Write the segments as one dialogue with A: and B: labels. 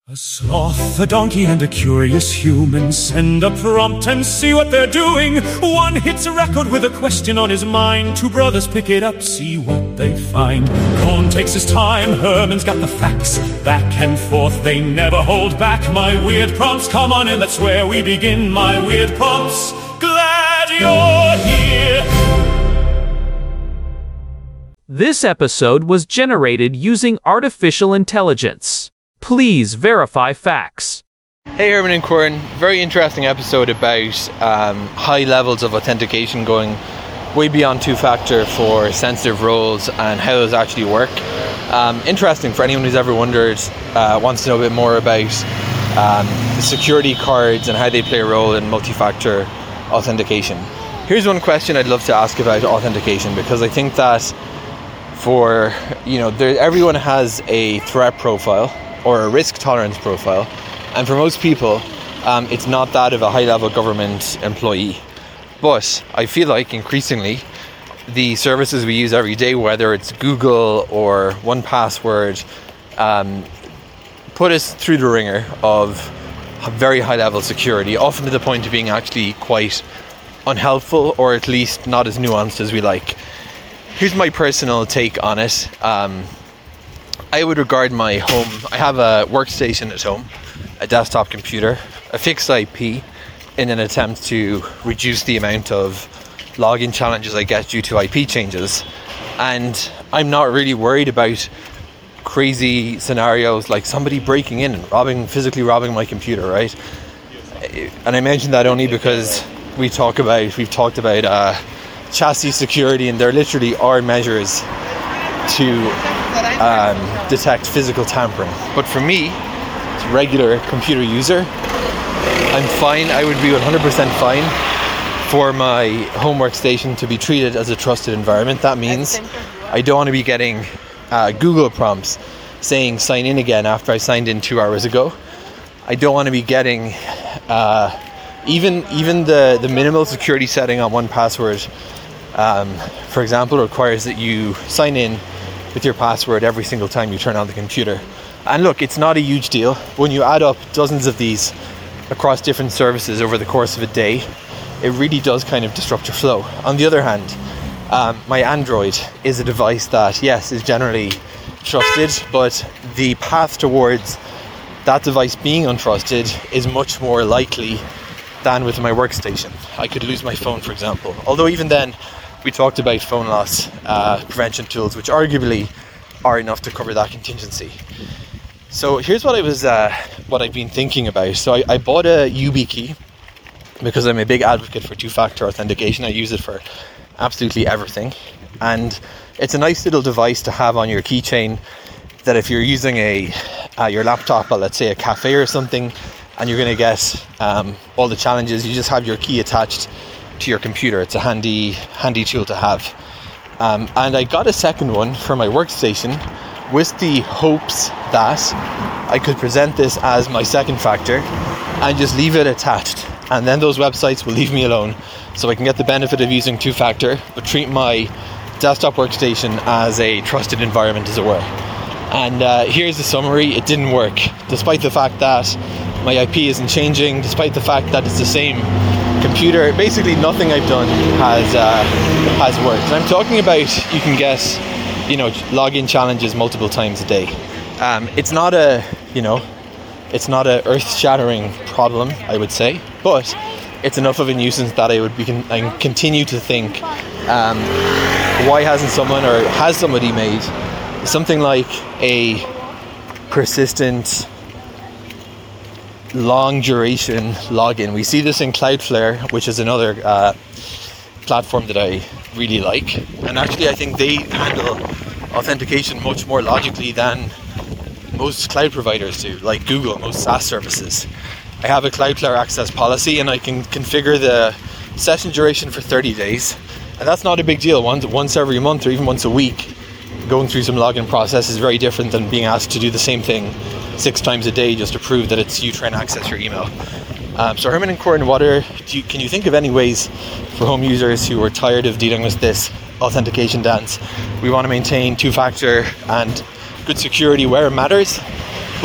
A: A sloth, a donkey, and a curious human send a prompt and see what they're doing. One hits a record with a question on his mind. Two brothers pick it up, see what they find. Cohn takes his time, Herman's got the facts. Back and forth, they never hold back. My weird prompts, come on in, that's where we begin. My weird prompts, glad you're here.
B: This episode was generated using artificial intelligence. Please verify facts.
C: Hey, Herman and Corin. Very interesting episode about high levels of authentication going way beyond two-factor for sensitive roles and how those actually work. Interesting for anyone who's ever wondered, wants to know a bit more about the security cards and how they play a role in multi-factor authentication. Here's one question I'd love to ask about authentication, because I think that everyone has a threat profile or a risk tolerance profile, and for most people it's not that of a high-level government employee. But I feel like increasingly the services we use every day, whether it's Google or 1Password, put us through the ringer of very high-level security, often to the point of being actually quite unhelpful, or at least not as nuanced as we like. Here's my personal take on it. I would regard my home, I have a workstation at home, a desktop computer, a fixed IP, in an attempt to reduce the amount of login challenges I get due to IP changes. And I'm not really worried about crazy scenarios like somebody breaking in and physically robbing my computer, right? And I mention that only because we've talked about chassis security, and there literally are measures to detect physical tampering. But for me, as a regular computer user, I'm fine. I would be 100% fine for my home workstation to be treated as a trusted environment. That means I don't want to be getting Google prompts saying sign in again after I signed in 2 hours ago. I don't want to be getting even the minimal security setting on 1Password, for example, requires that you sign in with your password every single time you turn on the computer. And look, it's not a huge deal. When you add up dozens of these across different services over the course of a day, it really does kind of disrupt your flow. On the other hand, my Android is a device that, yes, is generally trusted, but the path towards that device being untrusted is much more likely than with my workstation. I could lose my phone, for example. Although even then, we talked about phone loss prevention tools, which arguably are enough to cover that contingency. So here's what I've been thinking about. So I bought a YubiKey because I'm a big advocate for two-factor authentication. I use it for absolutely everything, and it's a nice little device to have on your keychain. That if you're using your laptop at, let's say, a cafe or something, and you're going to get all the challenges, you just have your key attached to your computer. It's a handy tool to have. And I got a second one for my workstation with the hopes that I could present this as my second factor and just leave it attached. And then those websites will leave me alone, so I can get the benefit of using two-factor, but treat my desktop workstation as a trusted environment, as it were. And here's the summary. It didn't work, despite the fact that my IP isn't changing, despite the fact that it's the same computer. Basically nothing I've done has worked. And I'm talking about, you can get login challenges multiple times a day. It's not a earth-shattering problem, I would say, but it's enough of a nuisance that I continue to think, why hasn't someone, or has somebody made something like a persistent long duration login? We see this in Cloudflare, which is another platform that I really like, and actually I think they handle authentication much more logically than most cloud providers do, like Google, most SaaS services. I have a Cloudflare access policy, and I can configure the session duration for 30 days, and that's not a big deal. Once every month or even once a week, going through some login process is very different than being asked to do the same thing 6 times a day just to prove that it's you trying to access your email. So Herman and Corin, can you think of any ways for home users who are tired of dealing with this authentication dance? We want to maintain two-factor and good security where it matters, but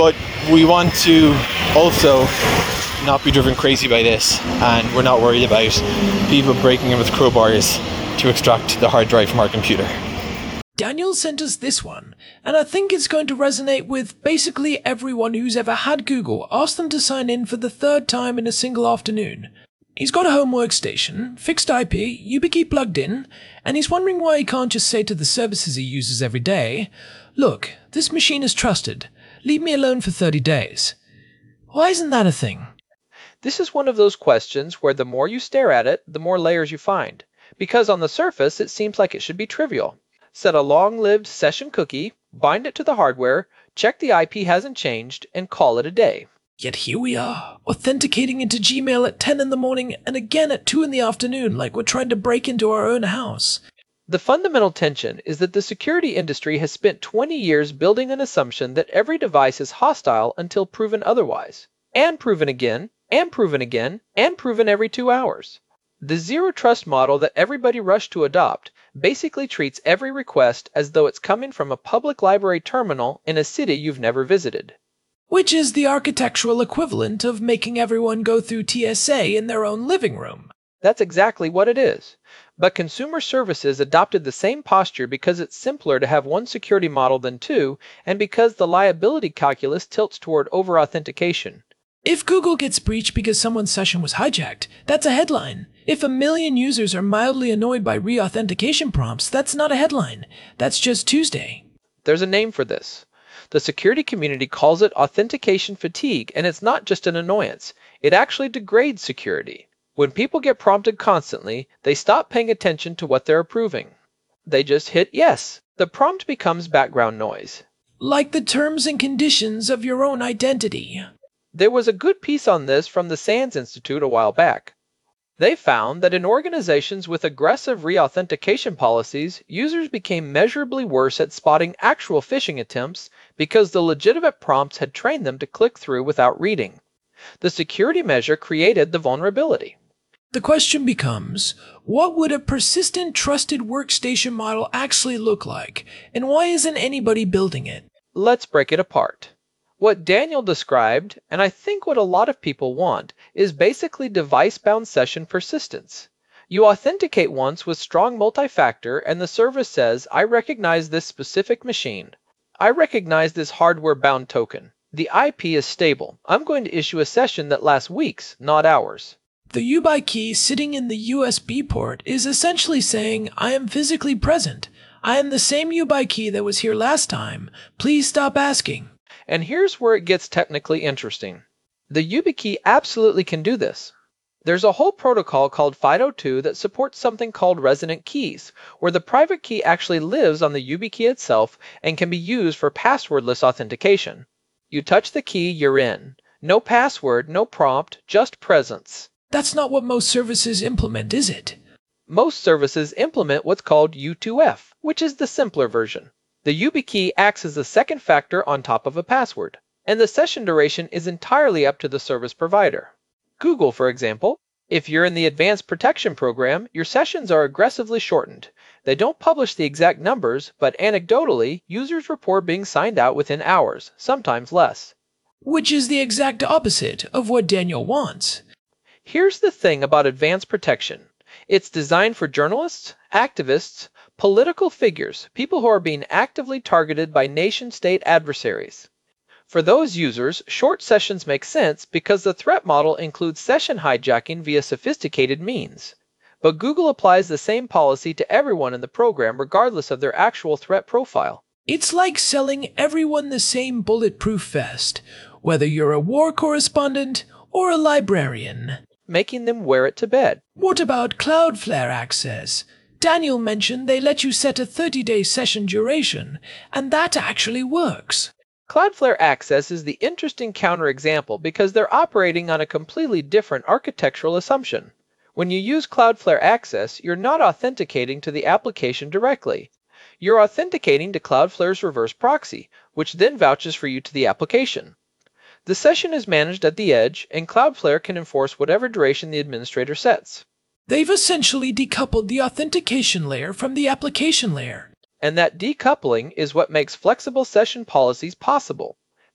C: we want to also not be driven crazy by this, and we're not worried about people breaking in with crowbars to extract the hard drive from our computer.
D: Daniel sent us this one, and I think it's going to resonate with basically everyone who's ever had Google ask them to sign in for the third time in a single afternoon. He's got a home workstation, fixed IP, YubiKey plugged in, and he's wondering why he can't just say to the services he uses every day, "Look, this machine is trusted. Leave me alone for 30 days. Why isn't that a thing?
E: This is one of those questions where the more you stare at it, the more layers you find. Because on the surface, it seems like it should be trivial. Set a long-lived session cookie, bind it to the hardware, check the IP hasn't changed, and call it a day.
D: Yet here we are, authenticating into Gmail at 10 in the morning and again at 2 in the afternoon like we're trying to break into our own house.
E: The fundamental tension is that the security industry has spent 20 years building an assumption that every device is hostile until proven otherwise. And proven again, and proven again, and proven every 2 hours. The zero trust model that everybody rushed to adopt basically treats every request as though it's coming from a public library terminal in a city you've never visited.
D: Which is the architectural equivalent of making everyone go through TSA in their own living room.
E: That's exactly what it is. But consumer services adopted the same posture because it's simpler to have one security model than two, and because the liability calculus tilts toward over-authentication.
D: If Google gets breached because someone's session was hijacked, that's a headline. If 1 million users are mildly annoyed by re-authentication prompts, that's not a headline. That's just Tuesday.
E: There's a name for this. The security community calls it authentication fatigue, and it's not just an annoyance. It actually degrades security. When people get prompted constantly, they stop paying attention to what they're approving. They just hit yes. The prompt becomes background noise.
D: Like the terms and conditions of your own identity.
E: There was a good piece on this from the SANS Institute a while back. They found that in organizations with aggressive re-authentication policies, users became measurably worse at spotting actual phishing attempts because the legitimate prompts had trained them to click through without reading. The security measure created the vulnerability.
D: The question becomes, what would a persistent trusted workstation model actually look like, and why isn't anybody building it?
E: Let's break it apart. What Daniel described, and I think what a lot of people want, is basically device-bound session persistence. You authenticate once with strong multi-factor and the service says, I recognize this specific machine. I recognize this hardware-bound token. The IP is stable. I'm going to issue a session that lasts weeks, not hours.
D: The YubiKey sitting in the USB port is essentially saying, I am physically present. I am the same YubiKey that was here last time. Please stop asking.
E: And here's where it gets technically interesting. The YubiKey absolutely can do this. There's a whole protocol called FIDO2 that supports something called resonant keys, where the private key actually lives on the YubiKey itself and can be used for passwordless authentication. You touch the key, you're in. No password, no prompt, just presence.
D: That's not what most services implement, is it?
E: Most services implement what's called U2F, which is the simpler version. The YubiKey acts as a second factor on top of a password, and the session duration is entirely up to the service provider. Google, for example, if you're in the Advanced Protection program, your sessions are aggressively shortened. They don't publish the exact numbers, but anecdotally, users report being signed out within hours, sometimes less.
D: Which is the exact opposite of what Daniel wants.
E: Here's the thing about Advanced Protection. It's designed for journalists, activists, political figures, people who are being actively targeted by nation-state adversaries. For those users, short sessions make sense because the threat model includes session hijacking via sophisticated means. But Google applies the same policy to everyone in the program regardless of their actual threat profile.
D: It's like selling everyone the same bulletproof vest, whether you're a war correspondent or a librarian.
E: Making them wear it to bed.
D: What about Cloudflare access? Daniel mentioned they let you set a 30-day session duration, and that actually works.
E: Cloudflare Access is the interesting counterexample because they're operating on a completely different architectural assumption. When you use Cloudflare Access, you're not authenticating to the application directly. You're authenticating to Cloudflare's reverse proxy, which then vouches for you to the application. The session is managed at the edge, and Cloudflare can enforce whatever duration the administrator sets.
D: They've essentially decoupled the authentication layer from the application layer.
E: And that decoupling is what makes flexible session policies possible.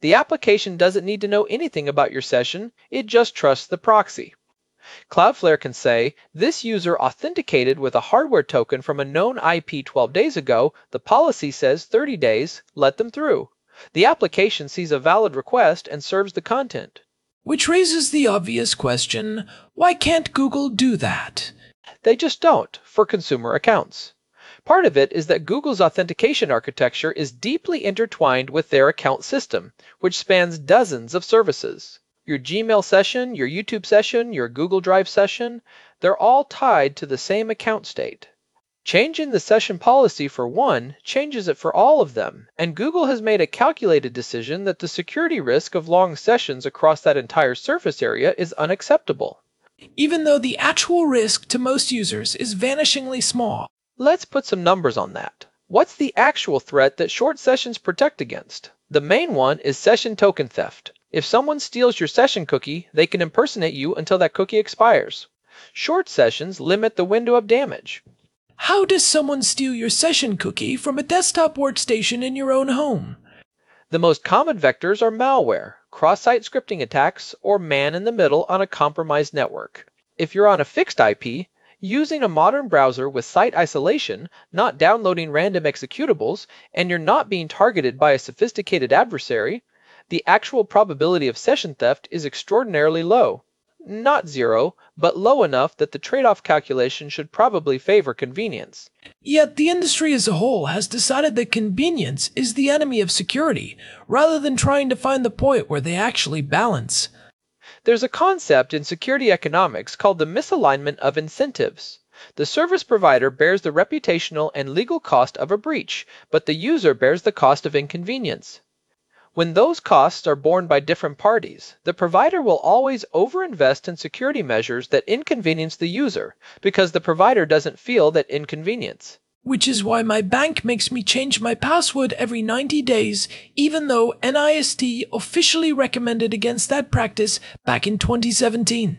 E: The application doesn't need to know anything about your session, it just trusts the proxy. Cloudflare can say, this user authenticated with a hardware token from a known IP 12 days ago, the policy says 30 days, let them through. The application sees a valid request and serves the content.
D: Which raises the obvious question, why can't Google do that?
E: They just don't, for consumer accounts. Part of it is that Google's authentication architecture is deeply intertwined with their account system, which spans dozens of services. Your Gmail session, your YouTube session, your Google Drive session, they're all tied to the same account state. Changing the session policy for one changes it for all of them, and Google has made a calculated decision that the security risk of long sessions across that entire surface area is unacceptable.
D: Even though the actual risk to most users is vanishingly small.
E: Let's put some numbers on that. What's the actual threat that short sessions protect against? The main one is session token theft. If someone steals your session cookie, they can impersonate you until that cookie expires. Short sessions limit the window of damage.
D: How does someone steal your session cookie from a desktop workstation in your own home?
E: The most common vectors are malware, cross-site scripting attacks, or man-in-the-middle on a compromised network. If you're on a fixed IP, using a modern browser with site isolation, not downloading random executables, and you're not being targeted by a sophisticated adversary, the actual probability of session theft is extraordinarily low. Not zero, but low enough that the trade-off calculation should probably favor convenience.
D: Yet the industry as a whole has decided that convenience is the enemy of security, rather than trying to find the point where they actually balance.
E: There's a concept in security economics called the misalignment of incentives. The service provider bears the reputational and legal cost of a breach, but the user bears the cost of inconvenience. When those costs are borne by different parties, the provider will always overinvest in security measures that inconvenience the user, because the provider doesn't feel that inconvenience.
D: Which is why my bank makes me change my password every 90 days, even though NIST officially recommended against that practice back in 2017.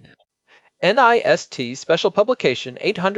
E: NIST Special Publication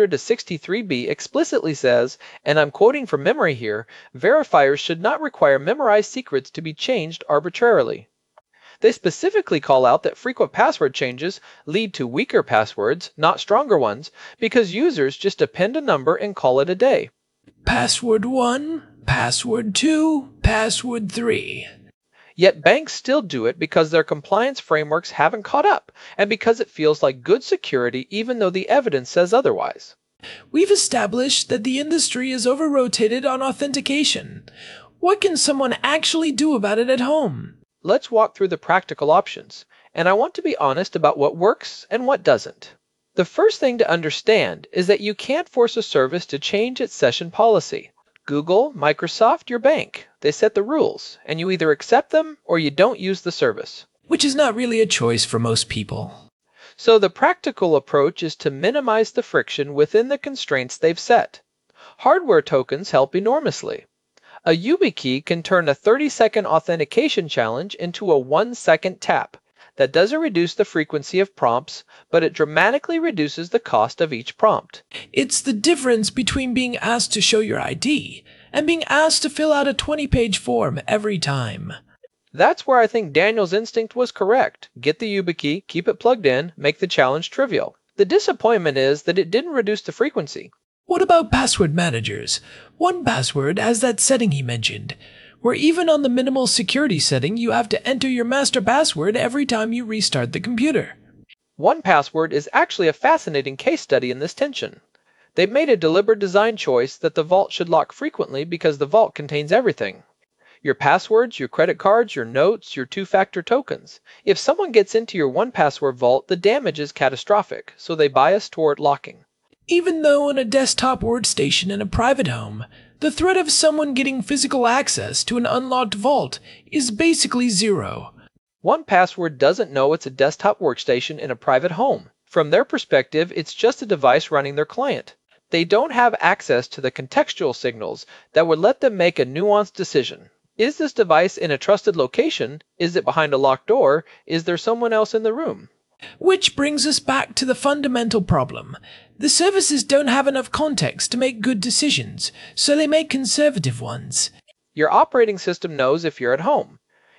E: 800-63B explicitly says, and I'm quoting from memory here, verifiers should not require memorized secrets to be changed arbitrarily. They specifically call out that frequent password changes lead to weaker passwords, not stronger ones, because users just append a number and call it a day.
D: Password 1, password 2, password 3.
E: Yet banks still do it because their compliance frameworks haven't caught up, and because it feels like good security even though the evidence says otherwise.
D: We've established that the industry is over-rotated on authentication. What can someone actually do about it at home?
E: Let's walk through the practical options, and I want to be honest about what works and what doesn't. The first thing to understand is that you can't force a service to change its session policy. Google, Microsoft, your bank. They set the rules, and you either accept them or you don't use the service.
D: Which is not really a choice for most people.
E: So the practical approach is to minimize the friction within the constraints they've set. Hardware tokens help enormously. A YubiKey can turn a 30-second authentication challenge into a 1-second tap. That doesn't reduce the frequency of prompts, but it dramatically reduces the cost of each prompt.
D: It's the difference between being asked to show your ID and being asked to fill out a 20-page form every time.
E: That's where I think Daniel's instinct was correct. Get the YubiKey, keep it plugged in, make the challenge trivial. The disappointment is that it didn't reduce the frequency.
D: What about password managers? 1Password has that setting he mentioned, where even on the minimal security setting you have to enter your master password every time you restart the computer.
E: 1Password is actually a fascinating case study in this tension. They've made a deliberate design choice that the vault should lock frequently because the vault contains everything. Your passwords, your credit cards, your notes, your two-factor tokens. If someone gets into your 1Password vault, the damage is catastrophic, so they bias toward locking.
D: Even though on a desktop workstation in a private home, the threat of someone getting physical access to an unlocked vault is basically zero.
E: 1Password doesn't know it's a desktop workstation in a private home. From their perspective, it's just a device running their client. They don't have access to the contextual signals that would let them make a nuanced decision. Is this device in a trusted location? Is it behind a locked door? Is there someone else in the room?
D: Which brings us back to the fundamental problem. The services don't have enough context to make good decisions, so they make conservative ones.
E: Your operating system knows if you're at home.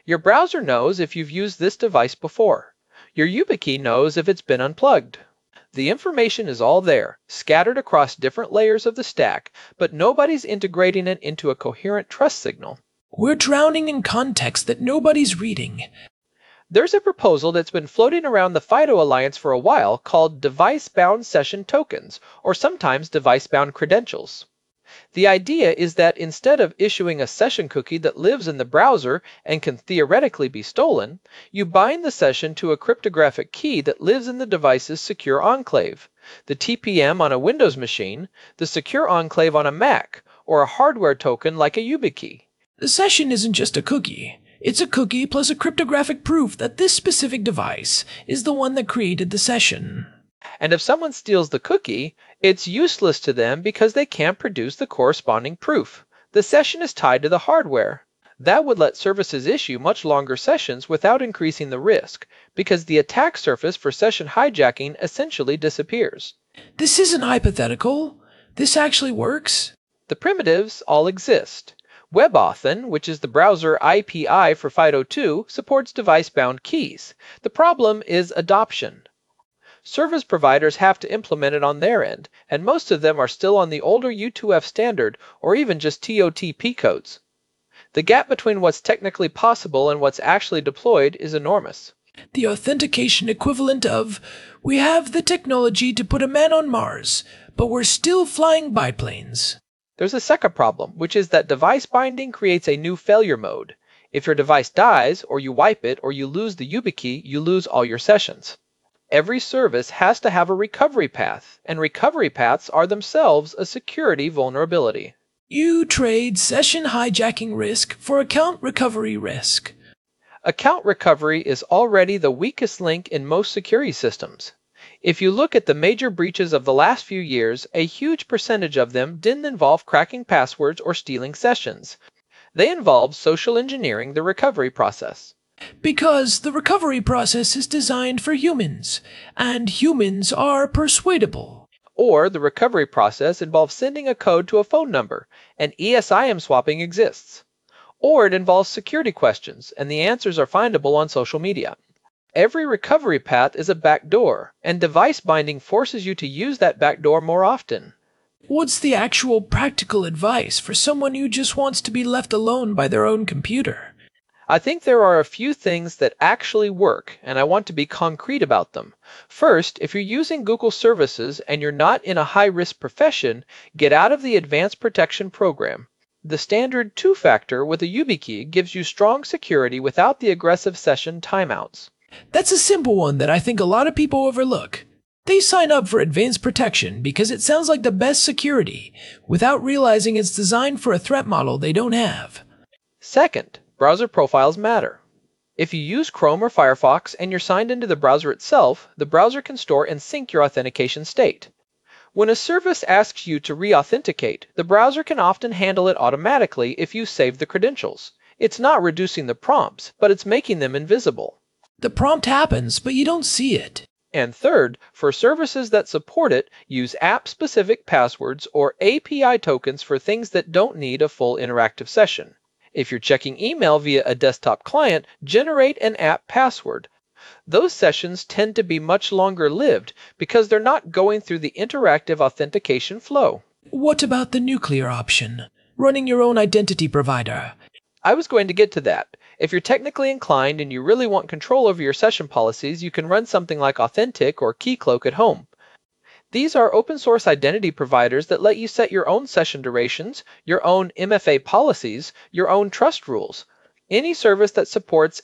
E: Your browser knows if you've used this device before. Your YubiKey knows if it's been unplugged. The information is all there, scattered across different layers of the stack, but nobody's integrating it into a coherent trust signal.
D: We're drowning in context that nobody's reading.
E: There's a proposal that's been floating around the FIDO Alliance for a while called Device-Bound Session Tokens, or sometimes Device-Bound Credentials. The idea is that instead of issuing a session cookie that lives in the browser and can theoretically be stolen, you bind the session to a cryptographic key that lives in the device's secure enclave, the TPM on a Windows machine, the secure enclave on a Mac, or a hardware token like a YubiKey.
D: The session isn't just a cookie. It's a cookie plus a cryptographic proof that this specific device is the one that created the session.
E: And if someone steals the cookie, it's useless to them because they can't produce the corresponding proof. The session is tied to the hardware. That would let services issue much longer sessions without increasing the risk, because the attack surface for session hijacking essentially disappears.
D: This isn't hypothetical. This actually works.
E: The primitives all exist. WebAuthn, which is the browser IPI for FIDO2, supports device-bound keys. The problem is adoption. Service providers have to implement it on their end, and most of them are still on the older U2F standard or even just TOTP codes. The gap between what's technically possible and what's actually deployed is enormous.
D: The authentication equivalent of, we have the technology to put a man on Mars, but we're still flying biplanes.
E: There's a second problem, which is that device binding creates a new failure mode. If your device dies, or you wipe it, or you lose the YubiKey, you lose all your sessions. Every service has to have a recovery path, and recovery paths are themselves a security vulnerability.
D: You trade session hijacking risk for account recovery risk.
E: Account recovery is already the weakest link in most security systems. If you look at the major breaches of the last few years, a huge percentage of them didn't involve cracking passwords or stealing sessions. They involved social engineering the recovery process.
D: Because the recovery process is designed for humans, and humans are persuadable.
E: Or the recovery process involves sending a code to a phone number, and ESIM swapping exists. Or it involves security questions, and the answers are findable on social media. Every recovery path is a backdoor, and device binding forces you to use that backdoor more often.
D: What's the actual practical advice for someone who just wants to be left alone by their own computer?
E: I think there are a few things that actually work, and I want to be concrete about them. First, if you're using Google services and you're not in a high-risk profession, get out of the Advanced Protection program. The standard two-factor with a YubiKey gives you strong security without the aggressive session timeouts.
D: That's a simple one that I think a lot of people overlook. They sign up for Advanced Protection because it sounds like the best security, without realizing it's designed for a threat model they don't have.
E: Second, browser profiles matter. If you use Chrome or Firefox and you're signed into the browser itself, the browser can store and sync your authentication state. When a service asks you to re-authenticate, the browser can often handle it automatically if you save the credentials. It's not reducing the prompts, but it's making them invisible.
D: The prompt happens, but you don't see it.
E: And third, for services that support it, use app-specific passwords or API tokens for things that don't need a full interactive session. If you're checking email via a desktop client, generate an app password. Those sessions tend to be much longer lived because they're not going through the interactive authentication flow.
D: What about the nuclear option? Running your own identity provider.
E: I was going to get to that. If you're technically inclined and you really want control over your session policies, you can run something like Authentic or Keycloak at home. These are open source identity providers that let you set your own session durations, your own MFA policies, your own trust rules. Any service that supports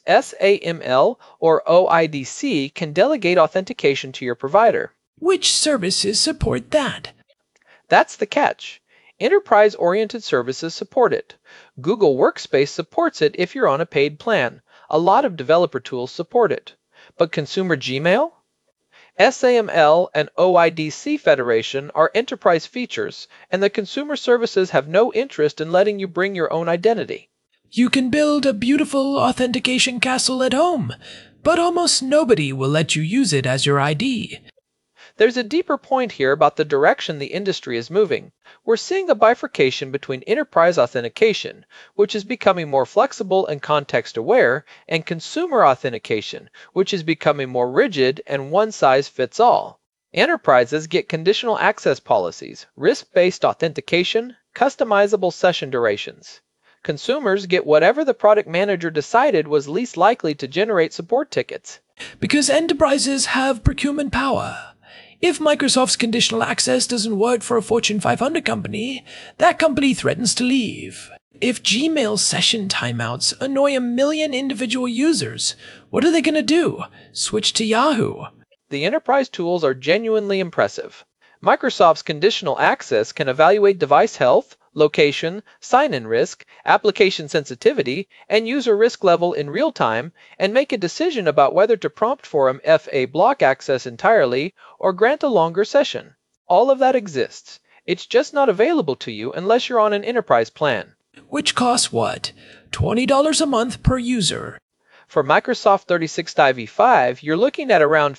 E: SAML or OIDC can delegate authentication to your provider.
D: Which services support that?
E: That's the catch. Enterprise-oriented services support it. Google Workspace supports it if you're on a paid plan. A lot of developer tools support it. But consumer Gmail? SAML and OIDC Federation are enterprise features, and the consumer services have no interest in letting you bring your own identity.
D: You can build a beautiful authentication castle at home, but almost nobody will let you use it as your ID.
E: There's a deeper point here about the direction the industry is moving. We're seeing a bifurcation between enterprise authentication, which is becoming more flexible and context-aware, and consumer authentication, which is becoming more rigid and one-size-fits-all. Enterprises get conditional access policies, risk-based authentication, customizable session durations. Consumers get whatever the product manager decided was least likely to generate support tickets.
D: Because enterprises have procurement power. If Microsoft's conditional access doesn't work for a Fortune 500 company, that company threatens to leave. If Gmail session timeouts annoy 1 million individual users, what are they going to do? Switch to Yahoo?
E: The enterprise tools are genuinely impressive. Microsoft's conditional access can evaluate device health, location, sign-in risk, application sensitivity, and user risk level in real time, and make a decision about whether to prompt Forum FA block access entirely or grant a longer session. All of that exists. It's just not available to you unless you're on an enterprise plan.
D: Which costs what? $20 a month per user.
E: For Microsoft 365 E5, you're looking at around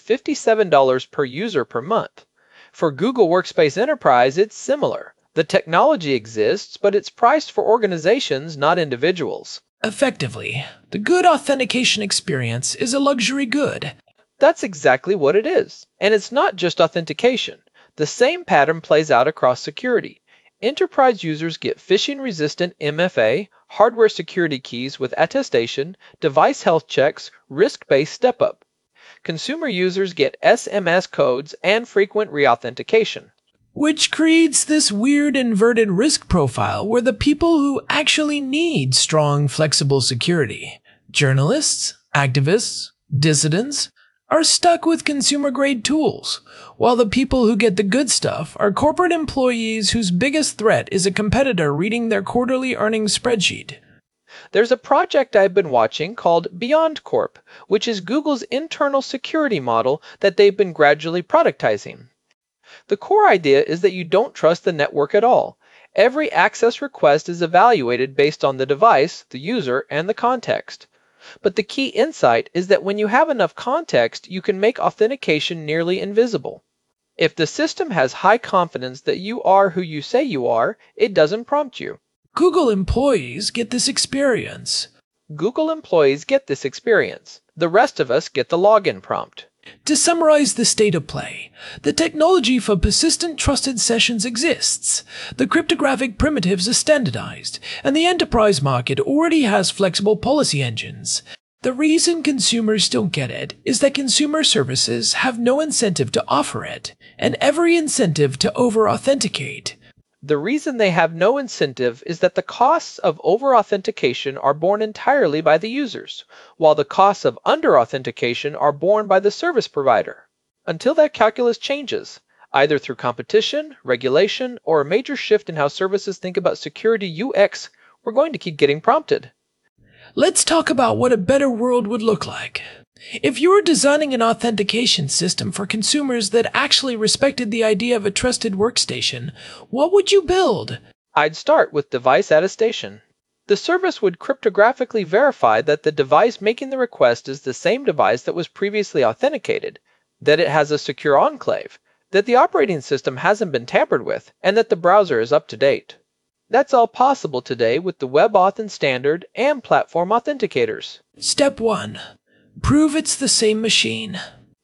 E: $57 per user per month. For Google Workspace Enterprise, it's similar. The technology exists, but it's priced for organizations, not individuals.
D: Effectively, the good authentication experience is a luxury good.
E: That's exactly what it is. And it's not just authentication. The same pattern plays out across security. Enterprise users get phishing-resistant MFA, hardware security keys with attestation, device health checks, risk-based step-up. Consumer users get SMS codes and frequent reauthentication.
D: Which creates this weird inverted risk profile where the people who actually need strong, flexible security, journalists, activists, dissidents, are stuck with consumer-grade tools, while the people who get the good stuff are corporate employees whose biggest threat is a competitor reading their quarterly earnings spreadsheet.
E: There's a project I've been watching called BeyondCorp, which is Google's internal security model that they've been gradually productizing. The core idea is that you don't trust the network at all. Every access request is evaluated based on the device, the user, and the context. But the key insight is that when you have enough context, you can make authentication nearly invisible. If the system has high confidence that you are who you say you are, it doesn't prompt you.
D: Google employees get this experience.
E: Google employees get this experience. The rest of us get the login prompt.
D: To summarize the state of play, the technology for persistent trusted sessions exists, the cryptographic primitives are standardized, and the enterprise market already has flexible policy engines. The reason consumers don't get it is that consumer services have no incentive to offer it, and every incentive to over-authenticate.
E: The reason they have no incentive is that the costs of over-authentication are borne entirely by the users, while the costs of under-authentication are borne by the service provider. Until that calculus changes, either through competition, regulation, or a major shift in how services think about security UX, we're going to keep getting prompted.
D: Let's talk about what a better world would look like. If you were designing an authentication system for consumers that actually respected the idea of a trusted workstation, what would you build?
E: I'd start with device attestation. The service would cryptographically verify that the device making the request is the same device that was previously authenticated, that it has a secure enclave, that the operating system hasn't been tampered with, and that the browser is up to date. That's all possible today with the WebAuthn Standard and platform authenticators.
D: Step 1. Prove it's the same machine.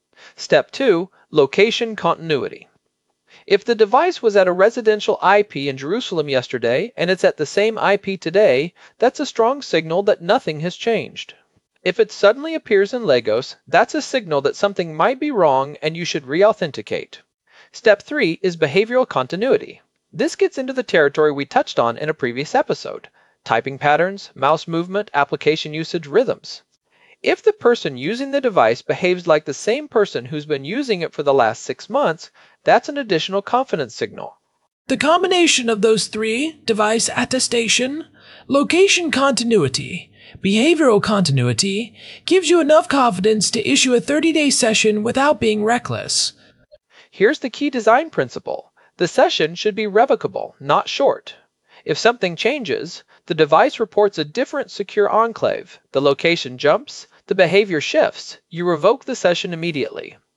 E: Step 2. Location continuity. If the device was at a residential IP in Jerusalem yesterday and it's at the same IP today, that's a strong signal that nothing has changed. If it suddenly appears in Lagos, that's a signal that something might be wrong and you should re-authenticate. Step 3 is behavioral continuity. This gets into the territory we touched on in a previous episode: typing patterns, mouse movement, application usage, rhythms. If the person using the device behaves like the same person who's been using it for the last 6 months, that's an additional confidence signal.
D: The combination of those three, device attestation, location continuity, behavioral continuity, gives you enough confidence to issue a 30-day session without being reckless.
E: Here's the key design principle. The session should be revocable, not short. If something changes, the device reports a different secure enclave, the location jumps, the behavior shifts, you revoke the session immediately.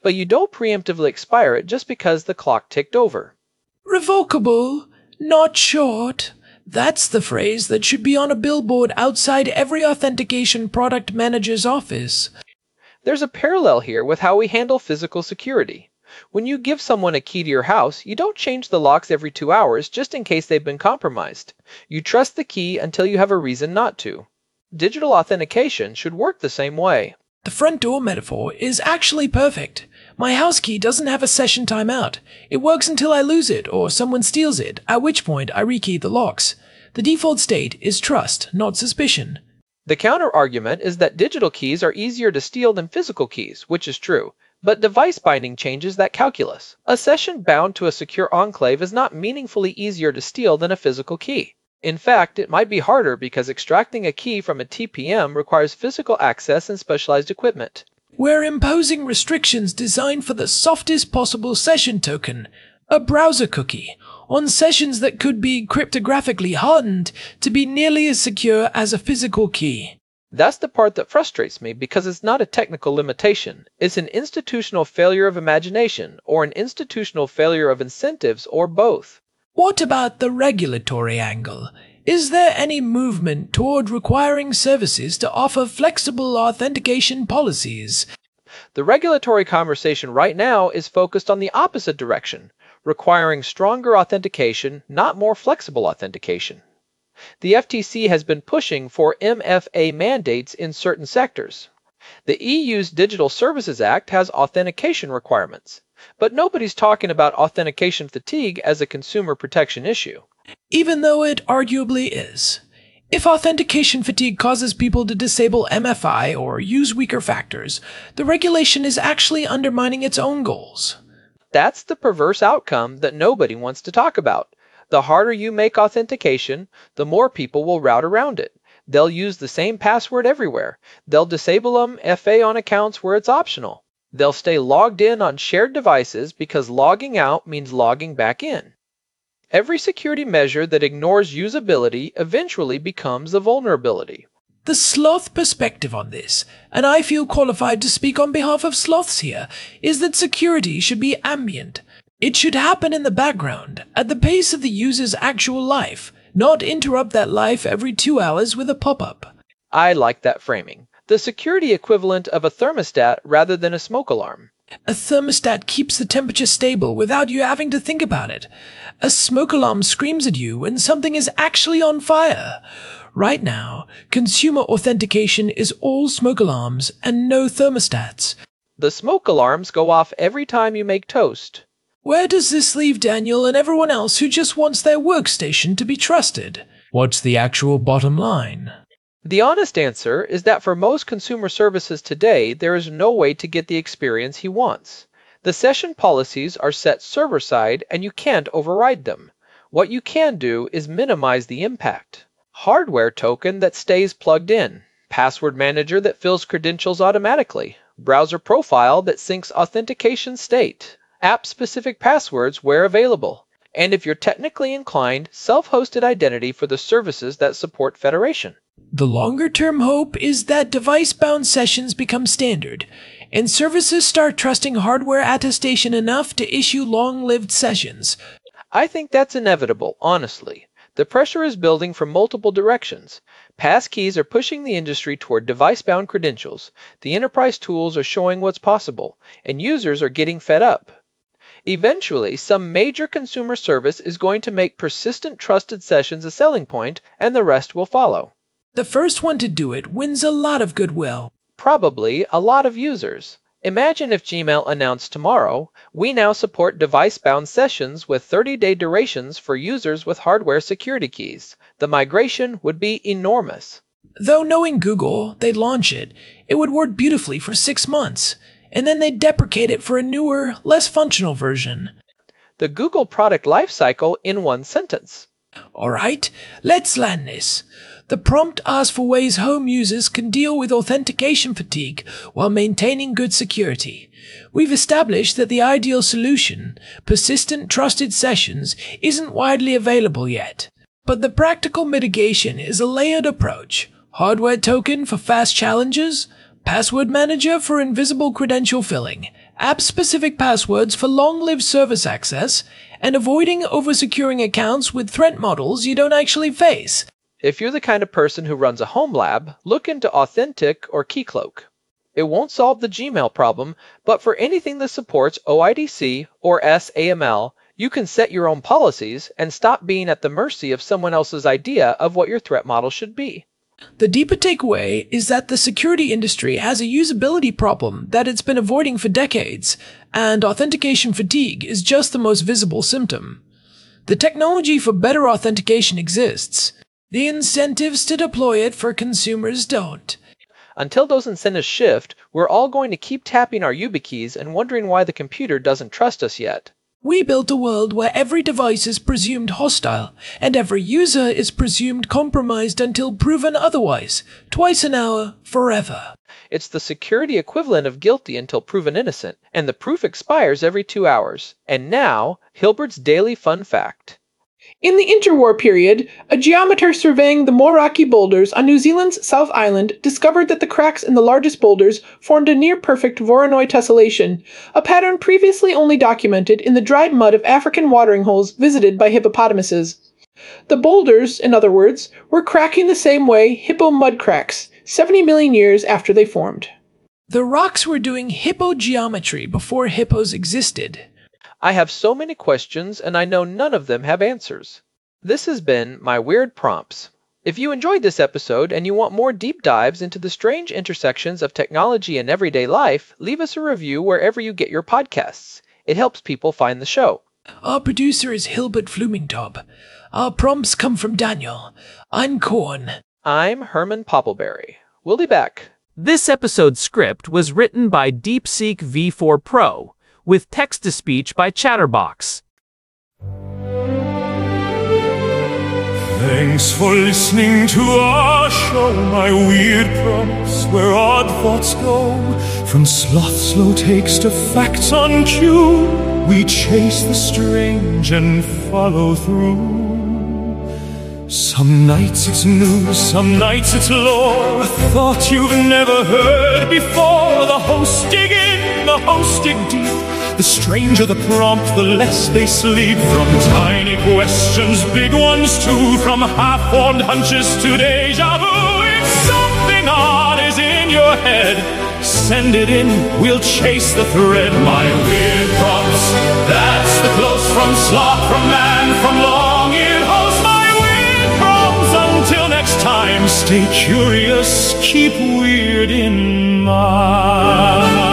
E: but you don't preemptively expire it just because the clock ticked over.
D: Revocable, not short. That's the phrase that should be on a billboard outside every authentication product manager's office.
E: There's a parallel here with how we handle physical security. When you give someone a key to your house, you don't change the locks every 2 hours just in case they've been compromised. You trust the key until you have a reason not to. Digital authentication should work the same way.
D: The front door metaphor is actually perfect. My house key doesn't have a session timeout. It works until I lose it or someone steals it, at which point I rekey the locks. The default state is trust, not suspicion.
E: The counter-argument is that digital keys are easier to steal than physical keys, which is true, but device binding changes that calculus. A session bound to a secure enclave is not meaningfully easier to steal than a physical key. In fact, it might be harder because extracting a key from a TPM requires physical access and specialized equipment.
D: We're imposing restrictions designed for the softest possible session token, a browser cookie, on sessions that could be cryptographically hardened to be nearly as secure as a physical key.
E: That's the part that frustrates me because it's not a technical limitation. It's an institutional failure of imagination or an institutional failure of incentives or both.
D: What about the regulatory angle? Is there any movement toward requiring services to offer flexible authentication policies?
E: The regulatory conversation right now is focused on the opposite direction, requiring stronger authentication, not more flexible authentication. The FTC has been pushing for MFA mandates in certain sectors. The EU's Digital Services Act has authentication requirements, but nobody's talking about authentication fatigue as a consumer protection issue.
D: Even though it arguably is. If authentication fatigue causes people to disable MFI or use weaker factors, the regulation is actually undermining its own goals.
E: That's the perverse outcome that nobody wants to talk about. The harder you make authentication, the more people will route around it. They'll use the same password everywhere. They'll disable MFA on accounts where it's optional. They'll stay logged in on shared devices because logging out means logging back in. Every security measure that ignores usability eventually becomes a vulnerability.
D: The sloth perspective on this, and I feel qualified to speak on behalf of sloths here, is that security should be ambient. It should happen in the background, at the pace of the user's actual life, not interrupt that life every 2 hours with a pop-up.
E: I like that framing. The security equivalent of a thermostat rather than a smoke alarm.
D: A thermostat keeps the temperature stable without you having to think about it. A smoke alarm screams at you when something is actually on fire. Right now, consumer authentication is all smoke alarms and no thermostats.
E: The smoke alarms go off every time you make toast.
D: Where does this leave Daniel and everyone else who just wants their workstation to be trusted? What's the actual bottom line?
E: The honest answer is that for most consumer services today, there is no way to get the experience he wants. The session policies are set server-side and you can't override them. What you can do is minimize the impact. Hardware token that stays plugged in. Password manager that fills credentials automatically. Browser profile that syncs authentication state. App-specific passwords where available. And if you're technically inclined, self-hosted identity for the services that support federation.
D: The longer-term hope is that device-bound sessions become standard, and services start trusting hardware attestation enough to issue long-lived sessions.
E: I think that's inevitable, honestly. The pressure is building from multiple directions. Passkeys are pushing the industry toward device-bound credentials. The enterprise tools are showing what's possible, and users are getting fed up. Eventually, some major consumer service is going to make persistent trusted sessions a selling point, and the rest will follow.
D: The first one to do it wins a lot of goodwill.
E: Probably a lot of users. Imagine if Gmail announced tomorrow, we now support device-bound sessions with 30-day durations for users with hardware security keys. The migration would be enormous.
D: Though knowing Google, they'd launch it. It would work beautifully for 6 months, and then they'd deprecate it for a newer, less functional version.
E: The Google product lifecycle in one sentence.
D: Alright, let's land this. The prompt asks for ways home users can deal with authentication fatigue while maintaining good security. We've established that the ideal solution, persistent trusted sessions, isn't widely available yet. But the practical mitigation is a layered approach. Hardware token for fast challenges, password manager for invisible credential filling, app-specific passwords for long-lived service access, and avoiding over-securing accounts with threat models you don't actually face.
E: If you're the kind of person who runs a home lab, look into Authentic or Keycloak. It won't solve the Gmail problem, but for anything that supports OIDC or SAML, you can set your own policies and stop being at the mercy of someone else's idea of what your threat model should be.
D: The deeper takeaway is that the security industry has a usability problem that it's been avoiding for decades, and authentication fatigue is just the most visible symptom. The technology for better authentication exists. The incentives to deploy it for consumers don't.
E: Until those incentives shift, we're all going to keep tapping our YubiKeys and wondering why the computer doesn't trust us yet.
D: We built a world where every device is presumed hostile, and every user is presumed compromised until proven otherwise. Twice an hour, forever.
E: It's the security equivalent of guilty until proven innocent, and the proof expires every 2 hours. And now, Hilbert's Daily Fun Fact.
F: In the interwar period, a geometer surveying the Moeraki boulders on New Zealand's South Island discovered that the cracks in the largest boulders formed a near-perfect Voronoi tessellation, a pattern previously only documented in the dried mud of African watering holes visited by hippopotamuses. The boulders, in other words, were cracking the same way hippo mud cracks, 70 million years after they formed.
D: The rocks were doing hippogeometry before hippos existed.
E: I have so many questions, and I know none of them have answers. This has been my Weird Prompts. If you enjoyed this episode and you want more deep dives into the strange intersections of technology and everyday life, leave us a review wherever you get your podcasts. It helps people find the show.
D: Our producer is Hilbert Flumingtop. Our prompts come from Daniel. I'm Corn.
E: I'm Herman Poppleberry. We'll be back.
B: This episode's script was written by DeepSeek V4 Pro, with text-to-speech by Chatterbox.
A: Thanks for listening to our show, my weird prompts, where odd thoughts go. From sloth slow takes to facts on cue, we chase the strange and follow through. Some nights it's news, some nights it's lore, a thought you've never heard before. The hosts dig in, the hosts dig deep. The stranger the prompt, the less they sleep. From tiny questions, big ones too, from half-formed hunches to deja vu. If something odd is in your head, send it in, we'll chase the thread. My weird prompts, that's the close from sloth, from man, from long-eared host. My weird prompts, until next time, stay curious, keep weird in mind.